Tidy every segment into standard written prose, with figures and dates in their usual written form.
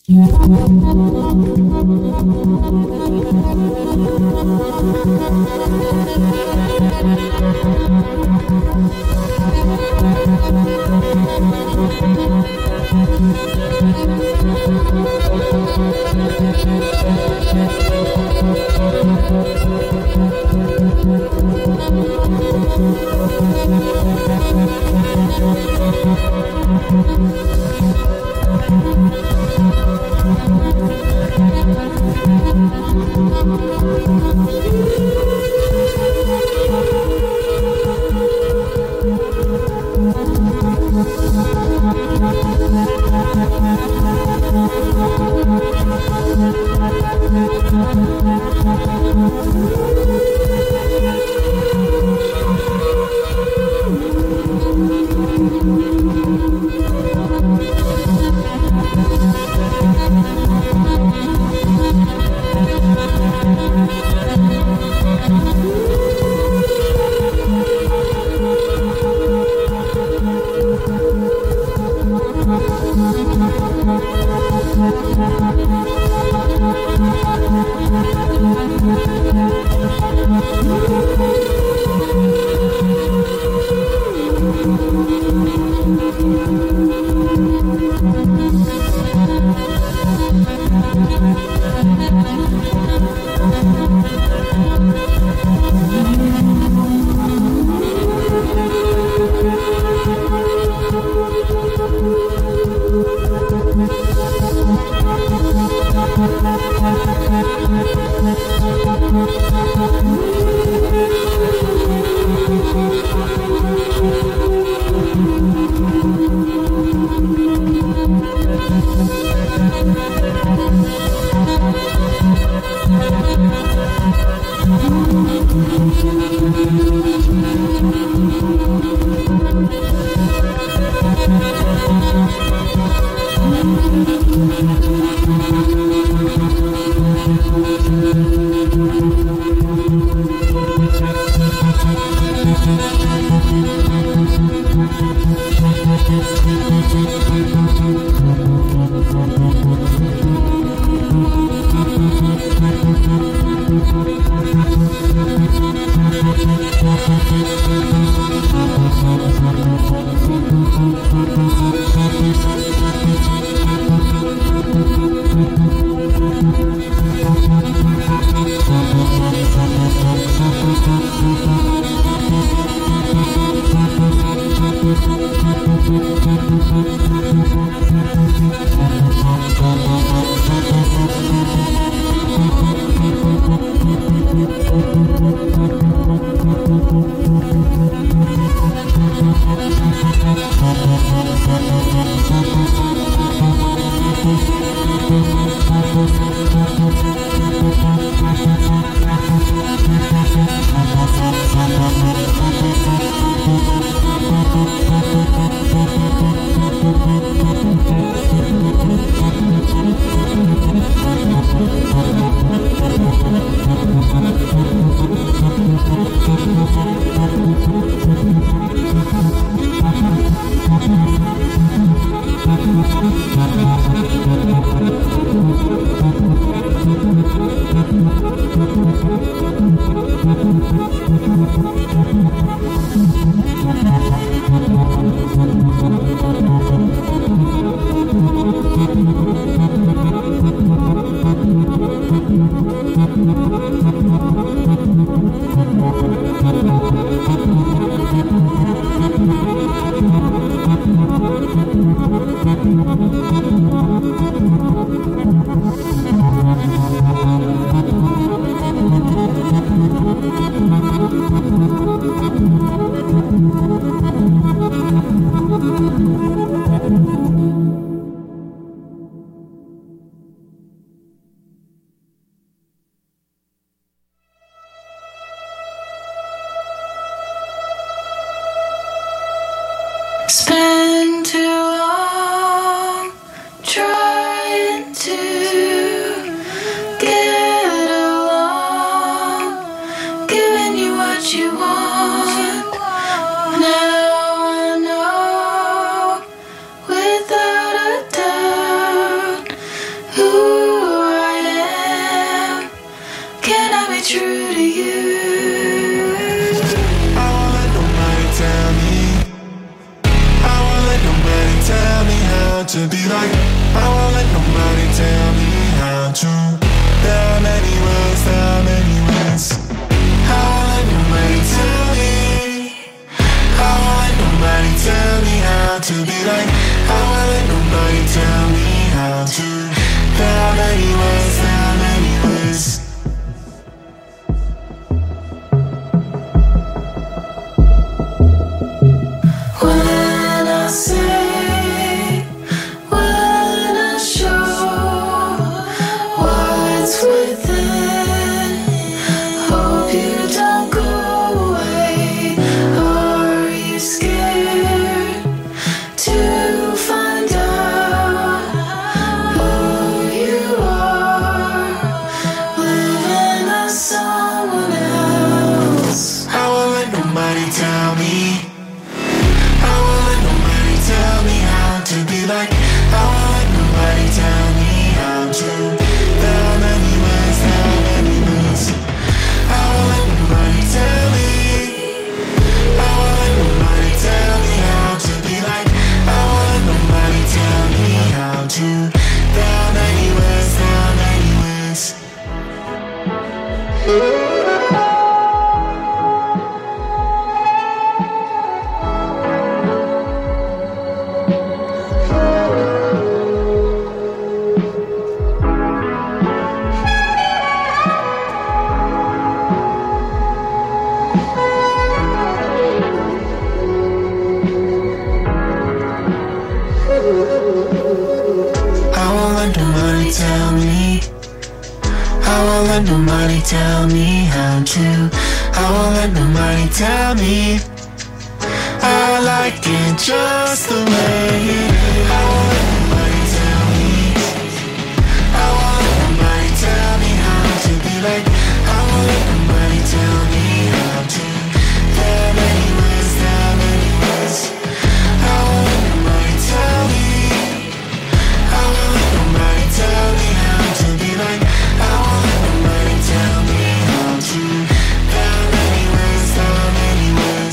Spend too long trying I won't let nobody tell me how to. There are many ways, there are many ways. I won't let nobody tell me. I won't let nobody tell me how to be like. I won't let nobody tell me how to. There are many ways, there are many ways. When I say, when I show what's within, hope you don't go away. Are you scared to find out who you are, living as someone else? I won't let nobody tell me. I won't let nobody tell me how to be like. I won't let nobody tell me how to. There are many ways, there are many ways. I won't let nobody tell me. I won't let nobody tell me how to be like. I won't let nobody tell me how to. There are many ways, there are many ways. I won't let nobody tell me. I won't let nobody tell me how to. I won't let nobody tell me. I like it just the way it is. I won't let nobody tell me. I won't let nobody tell me how to be like. I won't let nobody tell me how to. There are many ways, there are many ways. I won't let nobody tell me. I won't let nobody tell me how to be like. I won't let nobody tell me how to. There are many ways, there are many ways.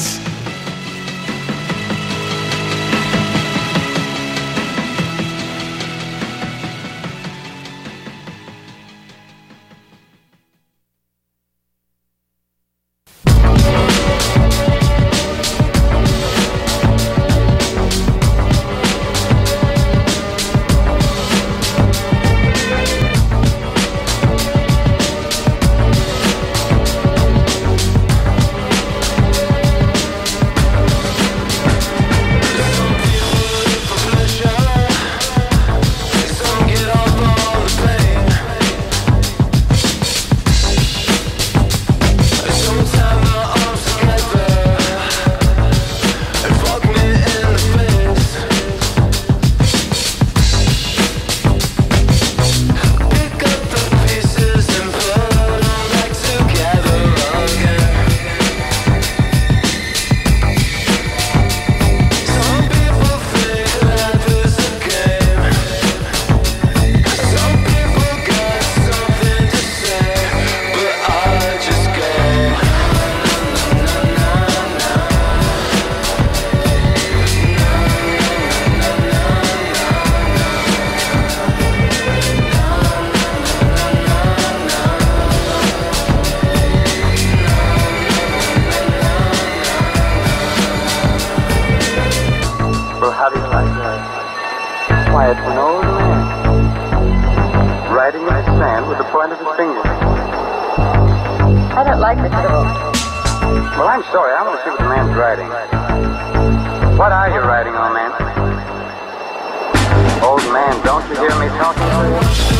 quiet for an old man, writing in the sand with the point of his finger. I don't like this at all. Well, I'm sorry. I want to see what the man's writing. What are you writing, old man? Old man, don't you hear me talking to you?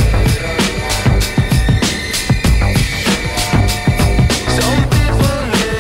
Some people need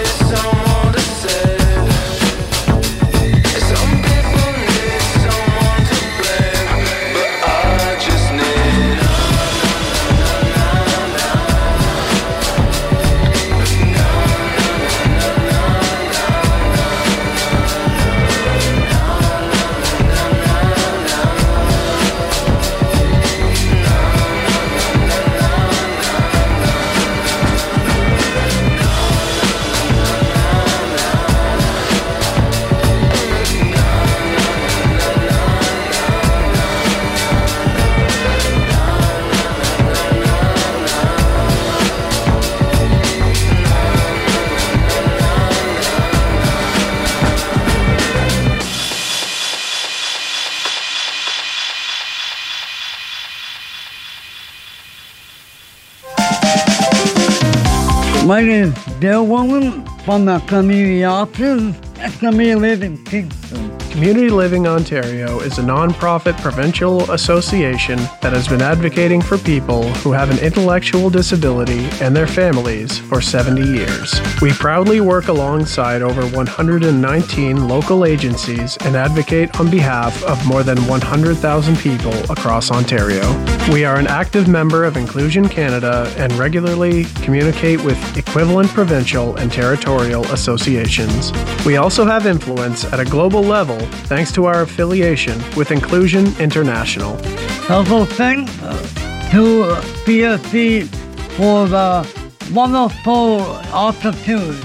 My name is Bill Woman from the Community Options at Community Living Kingston. Community Living Ontario is a non-profit provincial association that has been advocating for people who have an intellectual disability and their families for 70 years. We proudly work alongside over 119 local agencies and advocate on behalf of more than 100,000 people across Ontario. We are an active member of Inclusion Canada and regularly communicate with equivalent provincial and territorial associations. We also have influence at a global level thanks to our affiliation with Inclusion International. Also thanks to CSC for the wonderful opportunity.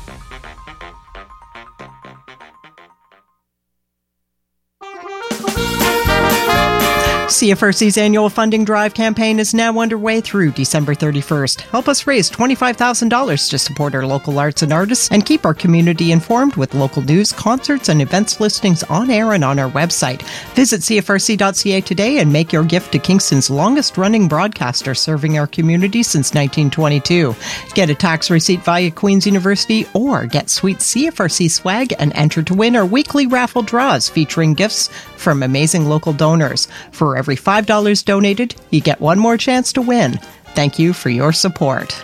CFRC's annual funding drive campaign is now underway through December 31st. Help us raise $25,000 to support our local arts and artists and keep our community informed with local news, concerts, and events listings on air and on our website. Visit CFRC.ca today and make your gift to Kingston's longest-running broadcaster serving our community since 1922. Get a tax receipt via Queen's University or get sweet CFRC swag and enter to win our weekly raffle draws featuring gifts from amazing local donors. For every $5 donated, you get one more chance to win. Thank you for your support.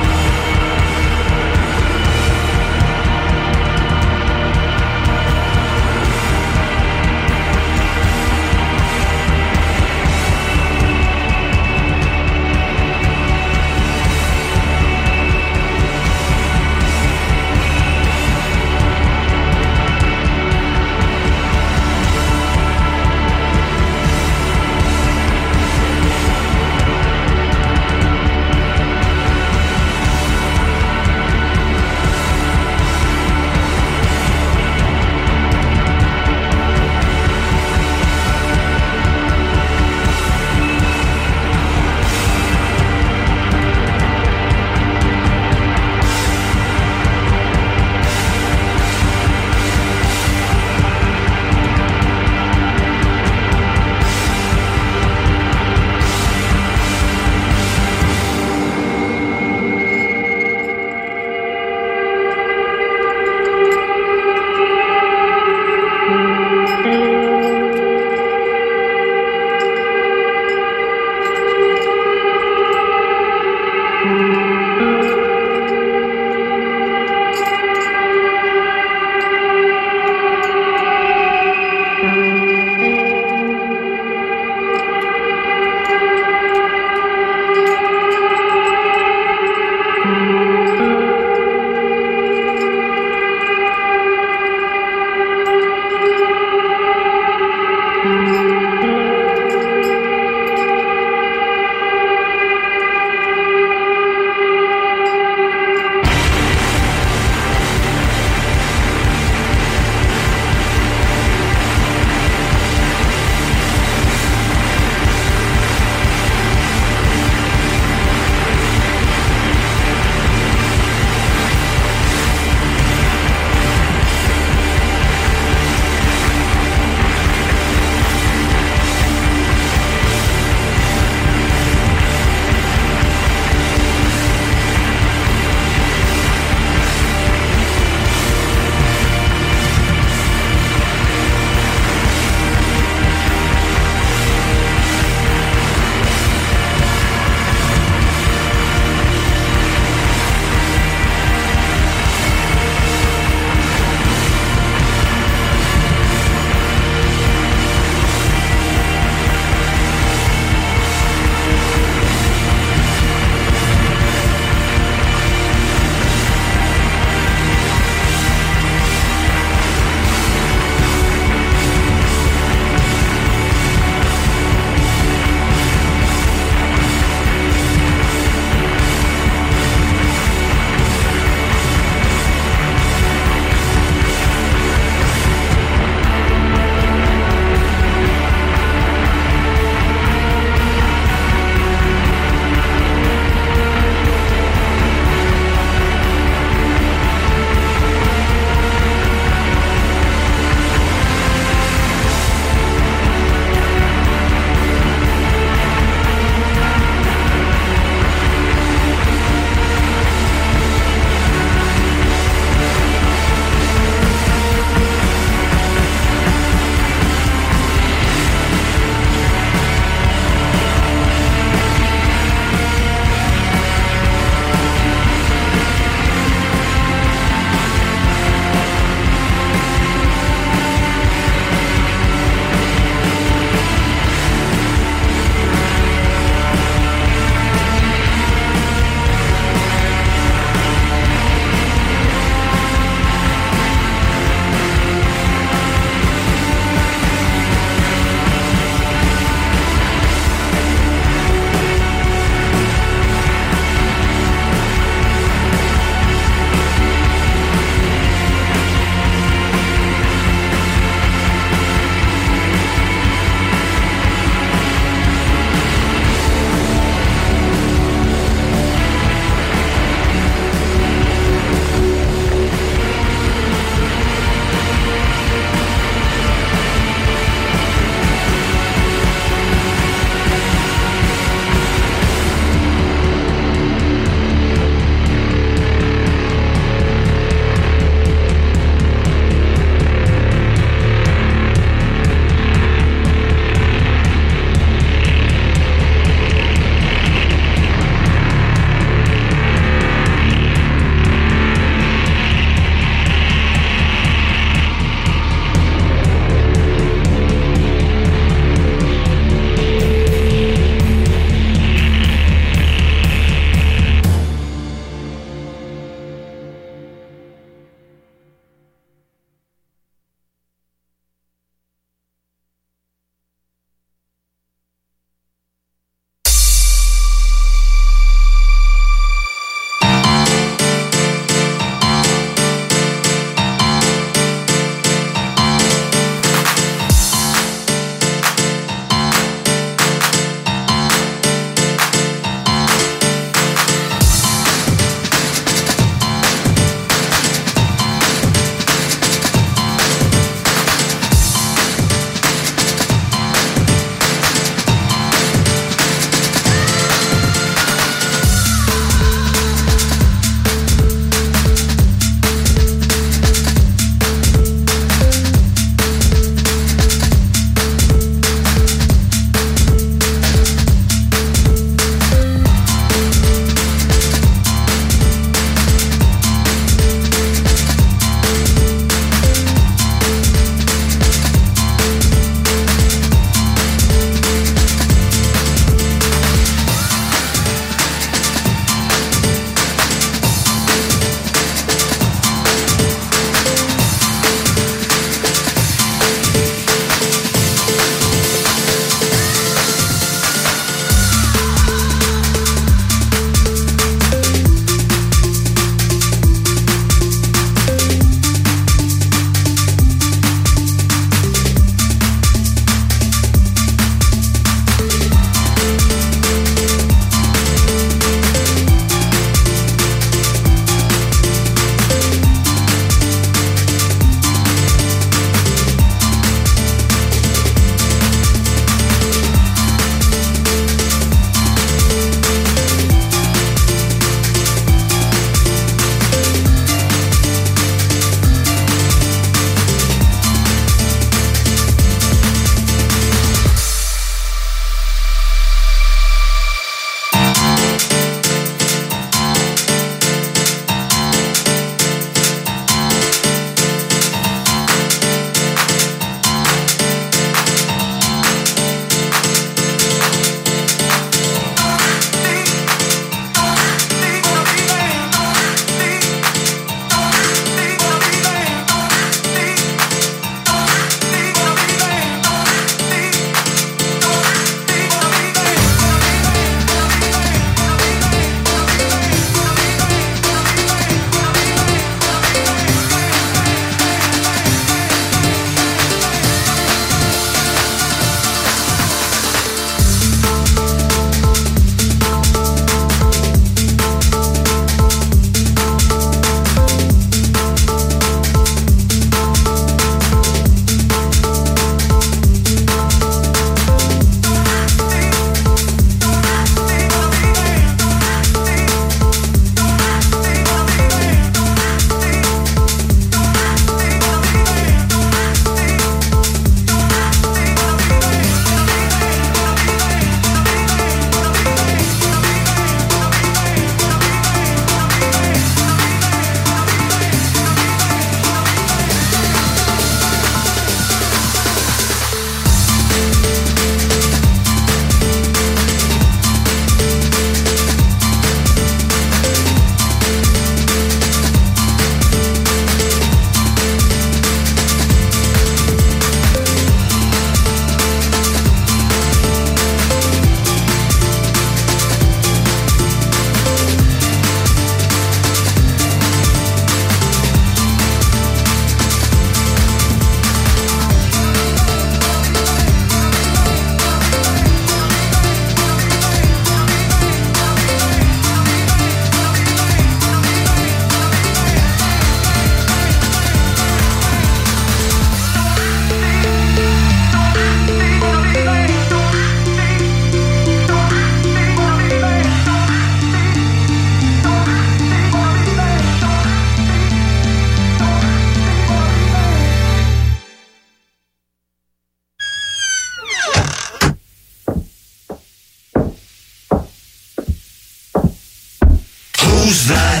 Who's that?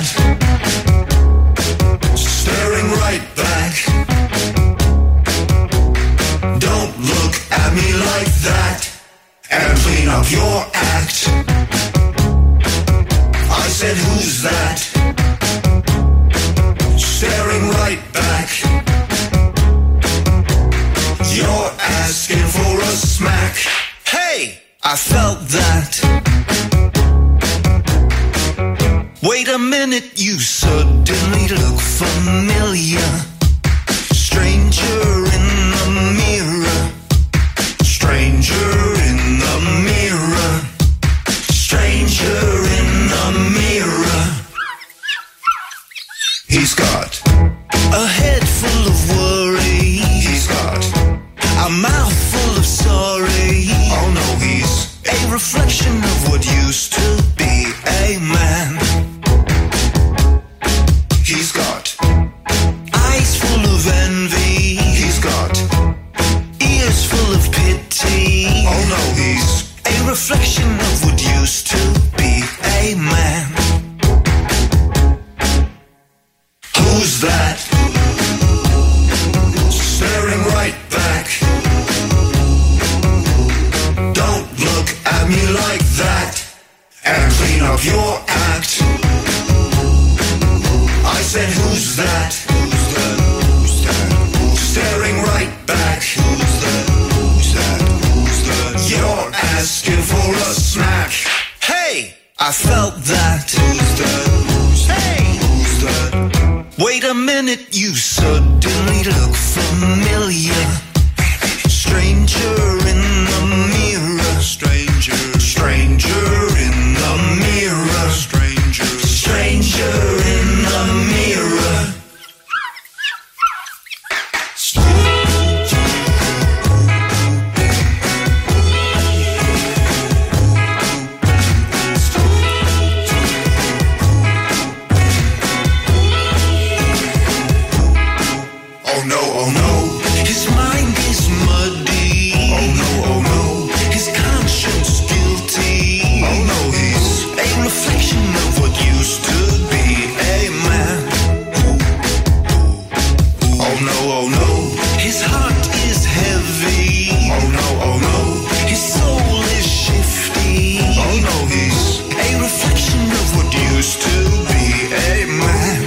Staring right back. Don't look at me like that. And clean up your act. I said, who's that? Staring right back. You're asking for a smack. Hey, I felt that. Wait a minute, you suddenly look familiar. Stranger in the mirror. Stranger in the mirror. Stranger in the mirror. He's got a head full of worry. He's got a mouth full of sorry. Oh no, he's a reflection of what used to be a man. He's got eyes full of envy. He's got ears full of pity. Oh no, he's a reflection of what used to be a man. Who's that? Staring right back. Don't look at me like that. And clean up your act. I said, who's that? Who's that? Who's that? Staring right back. Who's that? Who's that? Who's that? You're asking for a smack. Hey, I felt that. Who's that? Who's that? Hey, who's that? Wait a minute, you suddenly look familiar. Stranger in the mirror. Stranger. Stranger in the mirror. Stranger. Stranger in the mirror. Oh no, oh no, his mind is muddy. Oh no, oh no, his conscience guilty. Oh no, he's a reflection of what used to be a man. Oh no, oh no, his heart is heavy. Oh no, oh no, his soul is shifty. Oh no, he's a reflection of what used to be a man.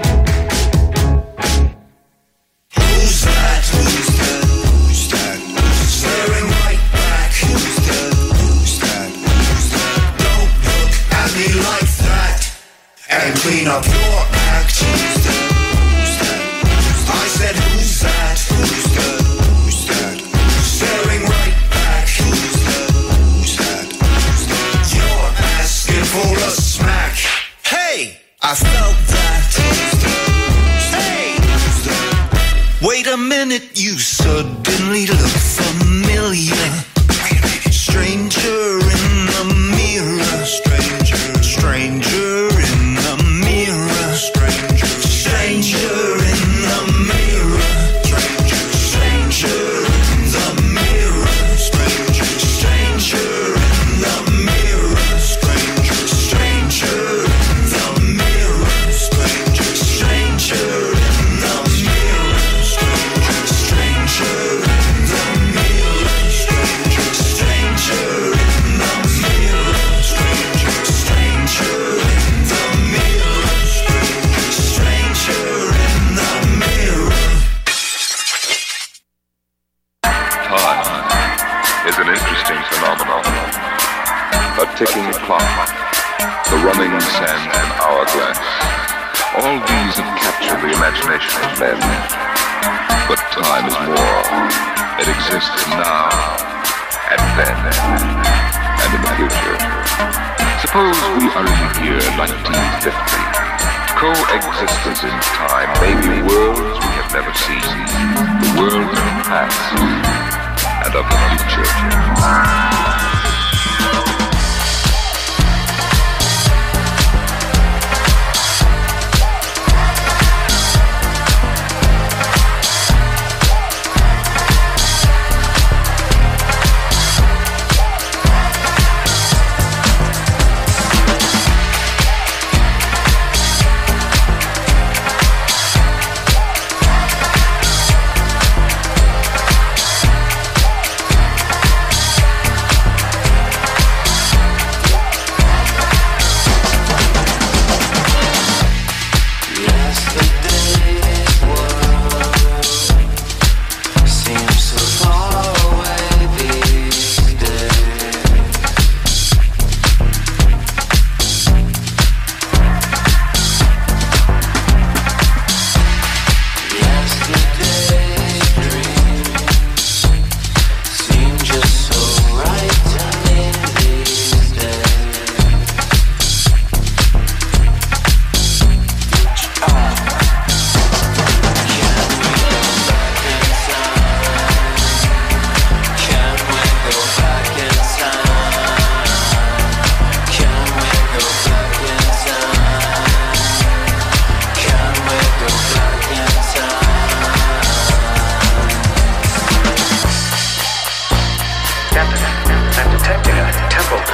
Who's that? Who's that? Who's that? Staring right back. Who's that? Who's that? Who's that? Don't look at me like that. And clean up your act. Who's that? Who's that? I said, who's that? Who's that? Who's that? Staring right back. Who's that? Who's that? Who's that? You're asking for a smack. Hey, I felt that. Who's that? Hey, who's that? Wait a minute, you suddenly look familiar. Stranger in the mirror. Stranger. Stranger in the mirror. Stranger. Stranger in the mirror. Stranger. Stranger in the mirror. Stranger. Stranger in the mirror. Stranger. Stranger in the mirror. Stranger. Stranger in the mirror. Stranger in the mirror. Stranger. Stranger in the mirror. Stranger. Stranger in the mirror. Stranger in the mirror. Time is an interesting phenomenon. A ticking clock, the running sand and hourglass. All these have captured the imagination of men. But time is more. It exists now, and then, and in the future. Suppose we are in the year 1950. Coexistence in time may be worlds we have never seen. The world of the past and of the future.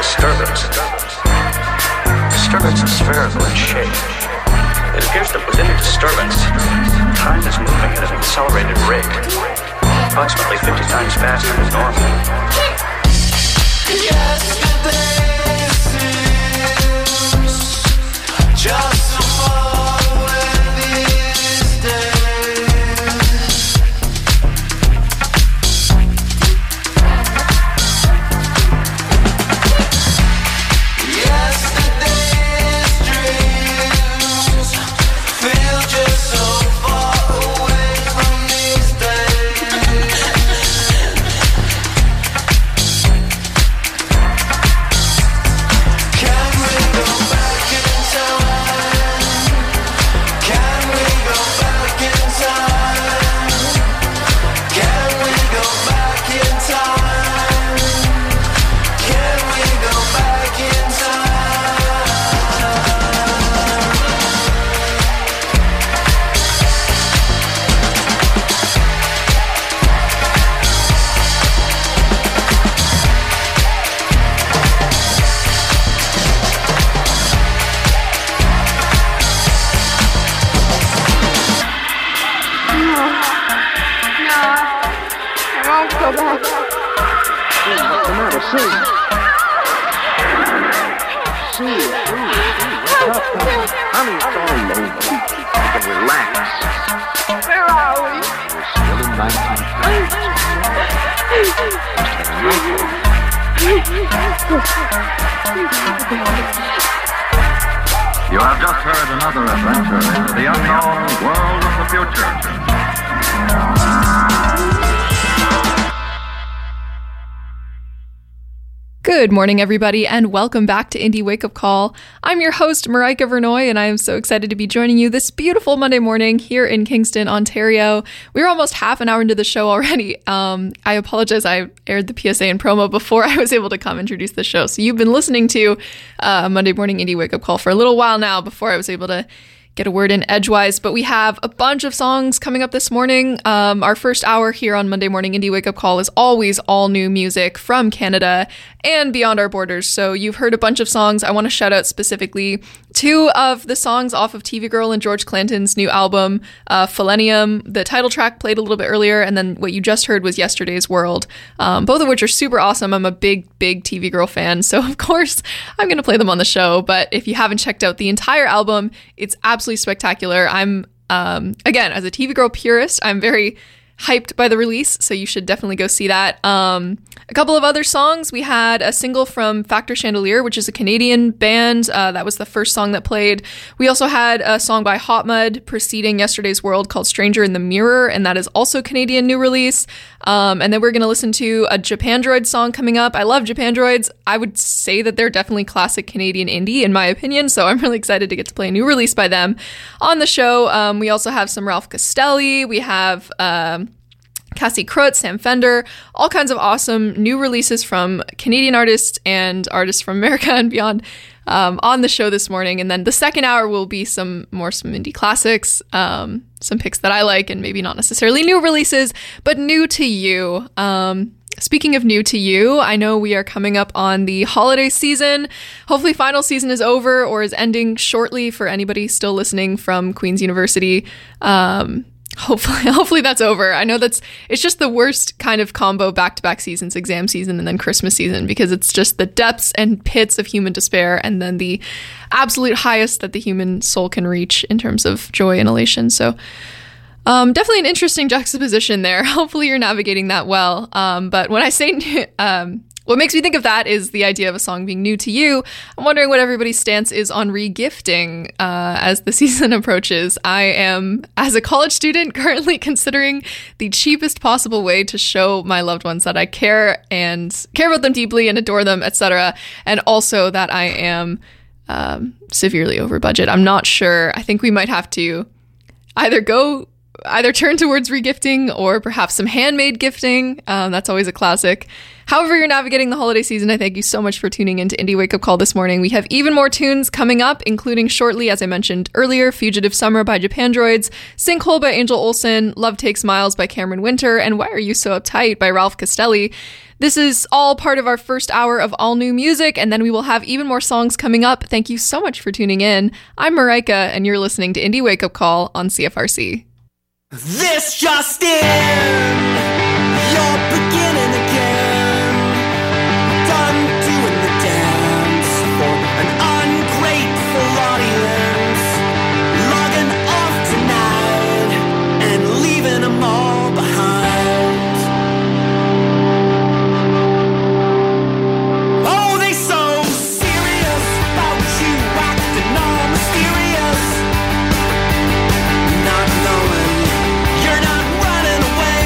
disturbance. Disturbance is spherical in shape. It appears that within the disturbance, time is moving at an accelerated rate, approximately 50 times faster than normal. Yesterday seems just so far away these days. Yesterday's dreams feel just so far away from these days. Can we go back in time? Can we go back in time? Can we go back in time? Can we go back in time? Honey, it's all over. You can relax. Where are we? We're still in 1920. You have just heard another adventure into the unknown world of the future. Good morning, everybody, and welcome back to Indie Wake Up Call. I'm your host, Marika Vernoy, and I am so excited to be joining you this beautiful Monday morning here in Kingston, Ontario. We're almost half an hour into the show already. I apologize, I aired the PSA and promo before I was able to come introduce the show. So you've been listening to Monday morning Indie Wake Up Call for a little while now before I was able to get a word in edgewise, but we have a bunch of songs coming up this morning. Our first hour here on Monday Morning Indie Wake Up Call is always all new music from Canada and beyond our borders. So you've heard a bunch of songs. I want to shout out specifically two of the songs off of TV Girl and George Clanton's new album, Philenium. The title track played a little bit earlier, and then what you just heard was Yesterday's World, both of which are super awesome. I'm a big TV Girl fan, so of course I'm going to play them on the show. But if you haven't checked out the entire album, it's absolutely spectacular. I'm, again, as a TV Girl purist, I'm very hyped by the release, so you should definitely go see that. A couple of other songs. We had a single from Factor Chandelier, which is a Canadian band. That was the first song that played. We also had a song by Hot Mud preceding Yesterday's World called Stranger in the Mirror, and that is also Canadian new release. And then we're going to listen to a Japandroid song coming up. I love Japandroids. I would say that they're definitely classic Canadian indie, in my opinion, so I'm really excited to get to play a new release by them on the show. We also have some Ralph Costelli. We have Cassie Crutz, Sam Fender, all kinds of awesome new releases from Canadian artists and artists from America and beyond on the show this morning. And then the second hour will be some indie classics, some picks that I like, and maybe not necessarily new releases, but new to you. Speaking of new to you, I know we are coming up on the holiday season. Hopefully final season is over or is ending shortly for anybody still listening from Queen's University. Hopefully that's over. I know it's just the worst kind of combo back-to-back seasons, exam season and then Christmas season, because it's just the depths and pits of human despair and then the absolute highest that the human soul can reach in terms of joy and elation. So definitely an interesting juxtaposition there. Hopefully you're navigating that well. But when I say what makes me think of that is the idea of a song being new to you. I'm wondering what everybody's stance is on regifting as the season approaches. I am, as a college student, currently considering the cheapest possible way to show my loved ones that I care about them deeply and adore them, etc. And also that I am severely over budget. I'm not sure. I think we might have to either go either turn towards regifting or perhaps some handmade gifting. That's always a classic. However you're navigating the holiday season, I thank you so much for tuning in to Indie Wake Up Call this morning. We have even more tunes coming up, including shortly, as I mentioned earlier, Fugitive Summer by Japandroids, Sinkhole by Angel Olsen, Love Takes Miles by Cameron Winter, and Why Are You So Uptight by Ralph Castelli. This is all part of our first hour of all new music, and then we will have even more songs coming up. Thank you so much for tuning in. I'm Marika, and you're listening to Indie Wake Up Call on CFRC. This just in, you're beginning again. Done doing the dance for an ungrateful audience. Logging off tonight and leaving them all behind. Oh, they so serious about you acting all mysterious. Not knowing you're not running away.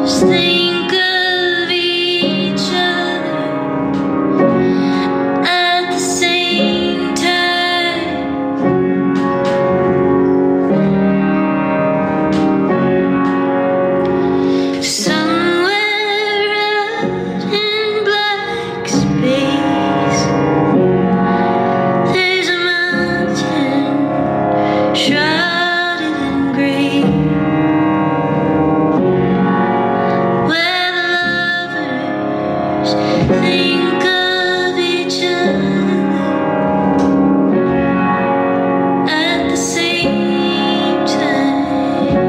think of each other at the same time. Somewhere out in black space, there's a mountain shrouded in gray, where the lovers think of each other at the same time.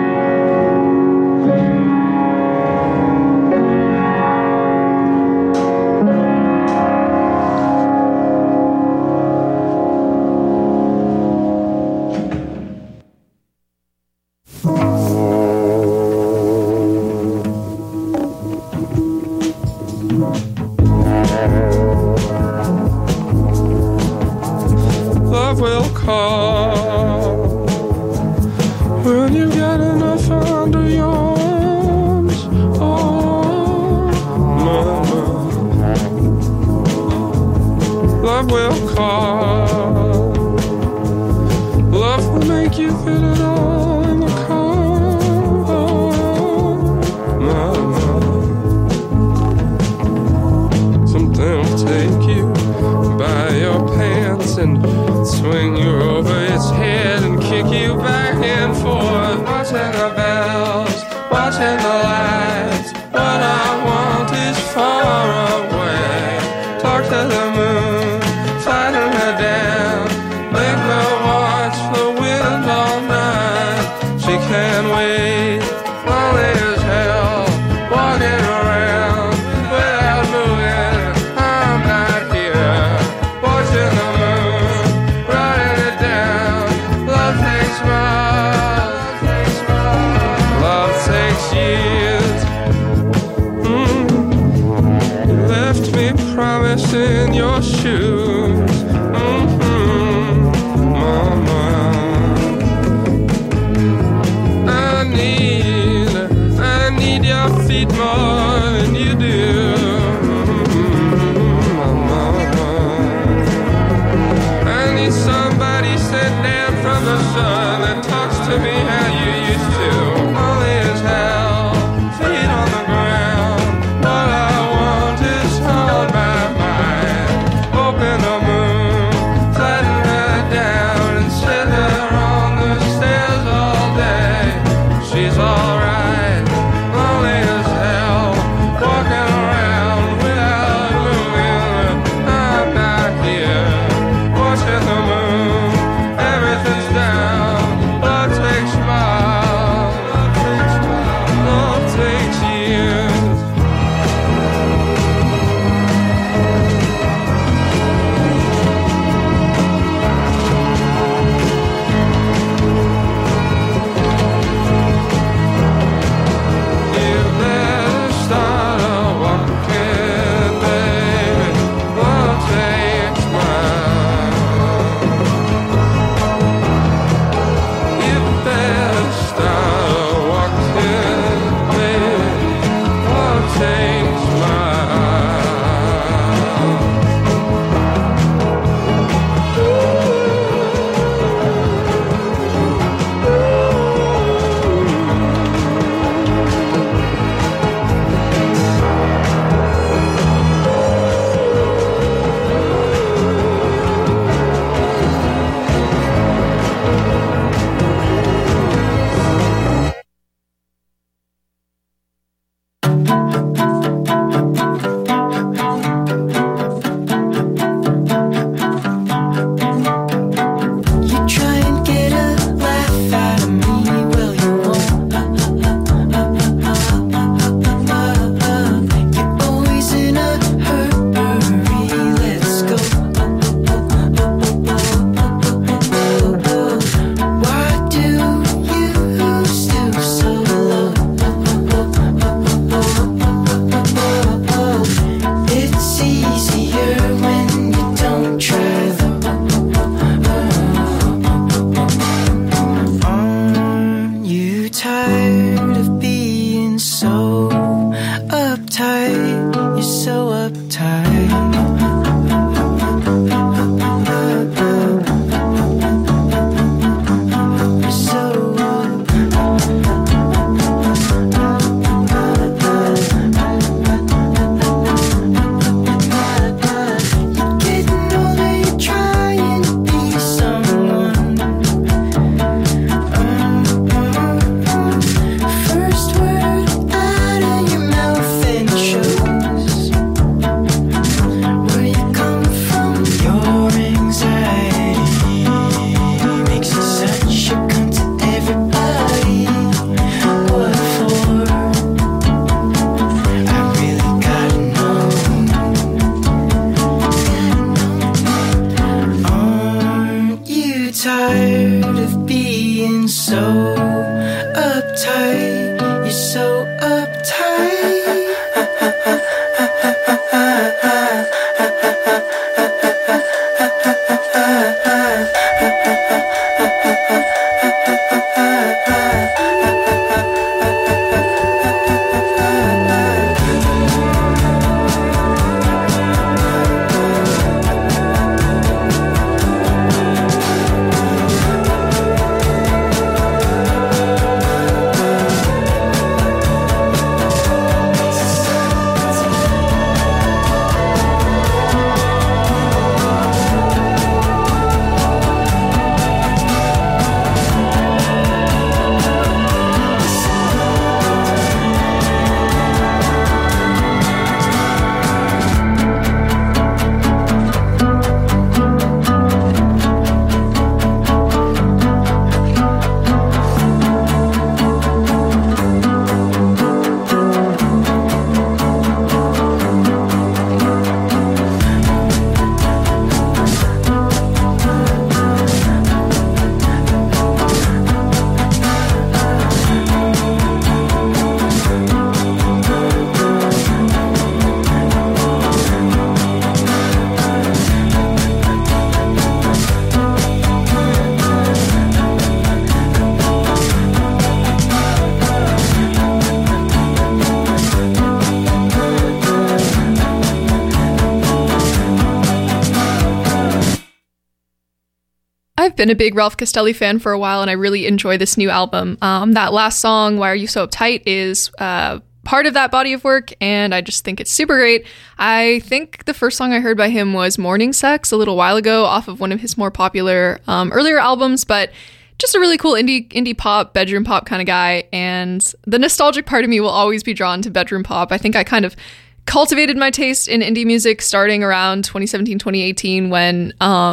Love will call when you get enough under your arms. Oh, mama. Love will call. Love will make you fit it all in the car. Oh, mama. Something will take you by your pants and swing you over its head and kick you back and forth. Watching the bells, watching the lights. What I want is far away. Talk to the moon, flatten her down. Make her watch the wind all night. She can't wait, lonely as hell, walking around without moving. I'm not here, watching the moon, writing it down. Love takes miles, love takes years. You left me promised in your shoes. Mama, I need your feet more than you do. Mama, I need somebody sent down from the sun that talks to me how you used to. Lonely as hell, feet on the ground. What I want is on my mind. Open the moon, flatten her down and sit her on the stairs all day. She's alright, lonely as hell, so uptight. You're so uptight. Been a big Ralph Castelli fan for a while, and I really enjoy this new album. That last song, Why Are You So Uptight, is part of that body of work, and I just think it's super great. I think the first song I heard by him was Morning Sex a little while ago off of one of his more popular earlier albums, but just a really cool indie pop, bedroom pop kind of guy, and the nostalgic part of me will always be drawn to bedroom pop. I think I kind of cultivated my taste in indie music starting around 2017, 2018 when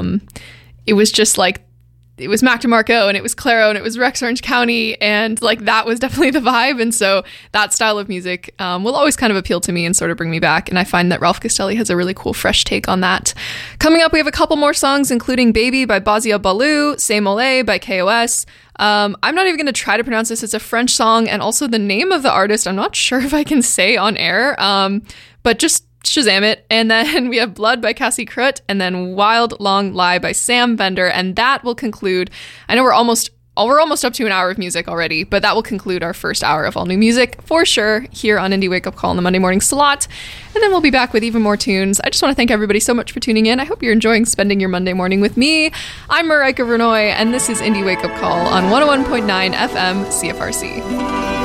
it was just like it was Mac DeMarco and it was Clairo and it was Rex Orange County, and like that was definitely the vibe. And so that style of music will always kind of appeal to me and sort of bring me back. And I find that Ralph Castelli has a really cool fresh take on that. Coming up, we have a couple more songs, including Baby by Bazia Balou, C'est Mollet by KOS. I'm not even going to try to pronounce this. It's a French song, and also the name of the artist I'm not sure if I can say on air, but just Shazam it. And then we have Blood by Cassie Crut, and then Wild Long Lie by Sam Bender, and that will conclude. I know we're almost up to an hour of music already, but that will conclude our first hour of all new music for sure here on Indie Wake Up Call in the Monday morning slot. And then we'll be back with even more tunes. I just want to thank everybody so much for tuning in. I hope you're enjoying spending your Monday morning with me. I'm Marika Vernoy, and this is Indie Wake Up Call on 101.9 FM CFRC.